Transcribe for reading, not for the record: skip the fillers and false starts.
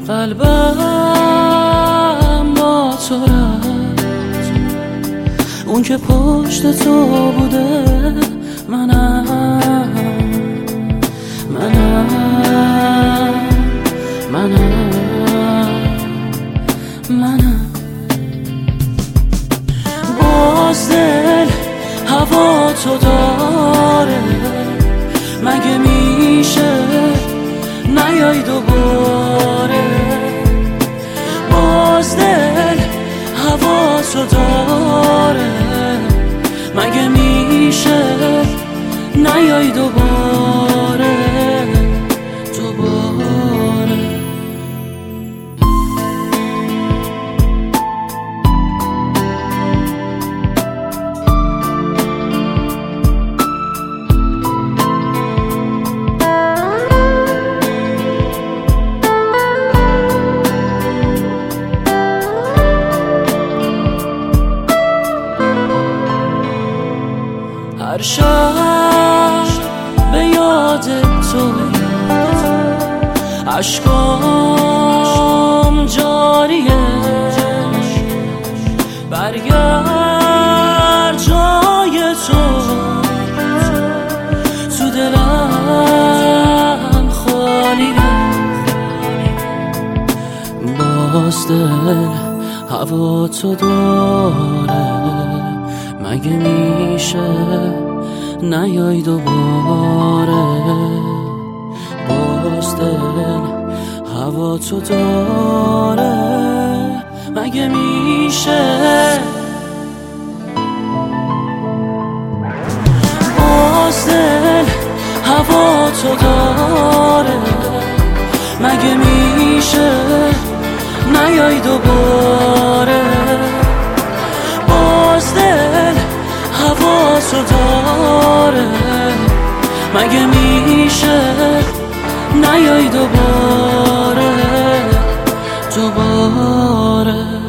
قلبم با تو رفت، اون که پشت تو بوده منم باز دل هوا تو داره، مگه میشه نیای دوباره؟ باز دل هوا تو داره، مگه میشه نیای دوباره؟ هر شب به یاد تو اشکام جاریه، برگرد جای تو تو دلم خالیه. باز دل هوا تو داره، مگه میشه نیای دوباره؟ باز دل هوا تو داره، مگه میشه؟ باز دل هوا تو داره، مگه میشه نیای دوباره؟ باز دل هوا تو داره، مگه میشه نیای دوباره؟